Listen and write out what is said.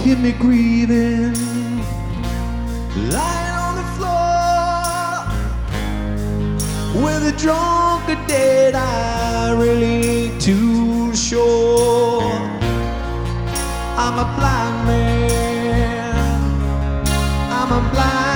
keep me grieving, lying on the floor with a drunken dead. I really ain't too sure. I'm a blind man, I'm a blind